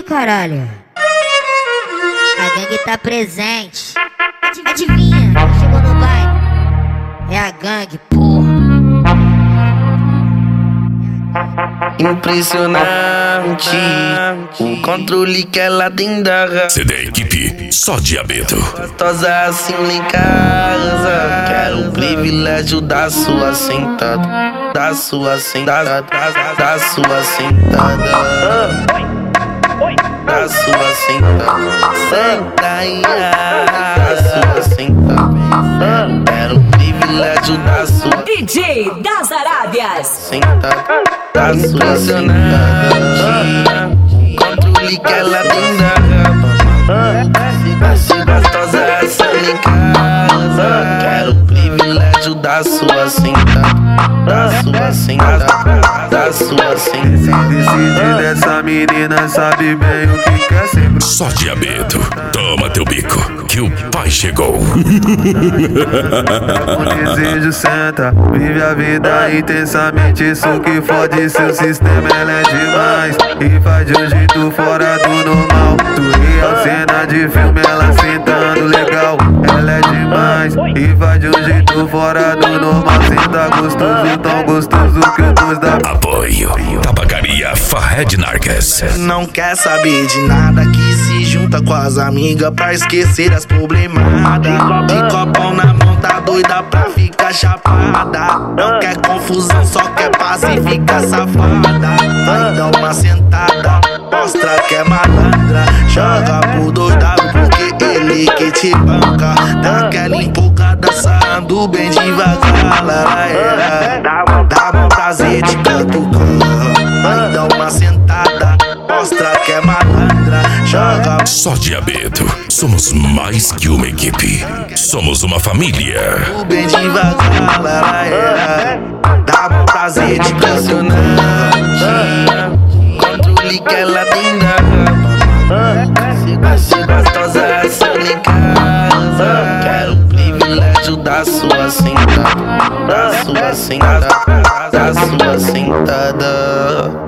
caralho. A gangue tá presente. Adivinha, quem chegou no baile? É a gangue, porra. Impressionante o controle que ela tem da raça. CD Equipe, só diabeto. Gostosa assim lá em casa. Quero o privilégio da sua sentada. Da sua sentada. Da sua sentada. Da sua sentada. Senta aí. Da sua sentada. Quero o privilégio da sua DJ das Arábias. sentada. Da sua sentada. Controle que ela tem da rapa. Se gostosa assim lá em casa. Quero o privilégio da sua sentada. Da sua sentada. Da sua sentada. Decide dessa menina, sabe bem o que quer sempre. Só diabeto. Toma teu bico, que o pai chegou. O desejo senta, vive a vida intensamente. Isso que fode seu sistema, ela é demais. E faz de um jeito fora do normal. Tu real cena de filme, ela sentando legal. Ela é demais. E faz de um jeito fora do normal. Senta gostoso, tão gostoso que o Deus dá. Apoio, Tabacaria Fahed Nargues. Não quer saber de nada, que se junta com as amigas pra esquecer as problemadas. De copão na mão, tá doida pra ficar chapada. Não quer confusão, só quer paz e fica safada. Vai dar uma sentada, mostra que é malandra. Joga pro doidado porque ele que te banca. Dá aquela empolgada, sarrando bem devagar. Dá bom prazer de catucar. Vai dar uma sentada, mostra que é malandra. Joga Só diabeto. Somos mais que uma equipe. Somos uma família. bem devagar. Dá bom prazer de impressionante. Controle que ela tem da rapa. Se gostosa assim lá em casa. Quero o privilégio da sua sentada. Da sua sentada. Da sua sentada.